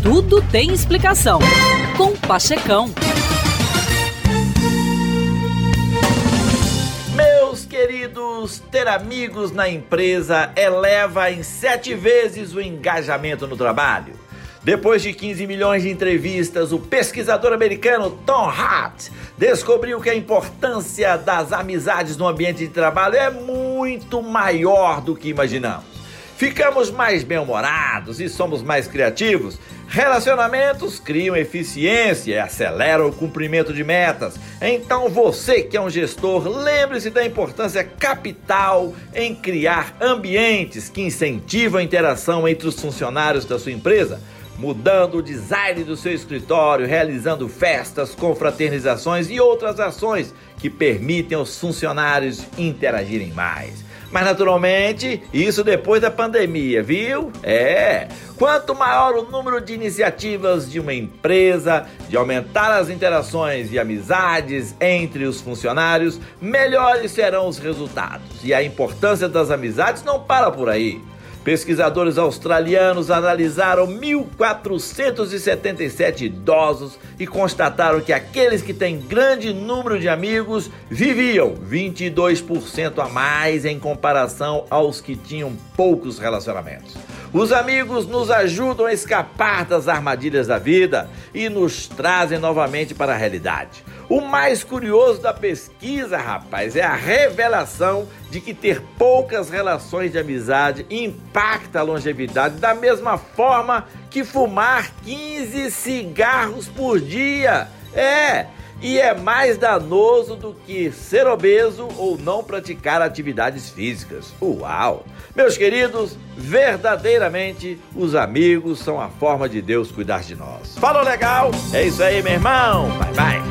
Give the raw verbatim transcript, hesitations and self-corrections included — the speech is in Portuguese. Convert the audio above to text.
Tudo tem explicação. Com Pachecão. Meus queridos, ter amigos na empresa eleva em sete vezes o engajamento no trabalho. Depois de quinze milhões de entrevistas, o pesquisador americano Tom Hart descobriu que a importância das amizades no ambiente de trabalho é muito maior do que imaginamos. Ficamos mais bem-humorados e somos mais criativos. Relacionamentos criam eficiência e aceleram o cumprimento de metas. Então você que é um gestor, lembre-se da importância capital em criar ambientes que incentivam a interação entre os funcionários da sua empresa, mudando o design do seu escritório, realizando festas, confraternizações e outras ações que permitem aos funcionários interagirem mais. Mas naturalmente, isso depois da pandemia, viu? É, quanto maior o número de iniciativas de uma empresa, de aumentar as interações e amizades entre os funcionários, melhores serão os resultados. E a importância das amizades não para por aí. Pesquisadores australianos analisaram mil quatrocentos e setenta e sete idosos e constataram que aqueles que têm grande número de amigos viviam vinte e dois por cento a mais em comparação aos que tinham poucos relacionamentos. Os amigos nos ajudam a escapar das armadilhas da vida e nos trazem novamente para a realidade. O mais curioso da pesquisa, rapaz, é a revelação de que ter poucas relações de amizade impacta a longevidade da mesma forma que fumar quinze cigarros por dia. É, e é mais danoso do que ser obeso ou não praticar atividades físicas. Uau! Meus queridos, verdadeiramente, os amigos são a forma de Deus cuidar de nós. Falou legal? É isso aí, meu irmão. Bye, bye.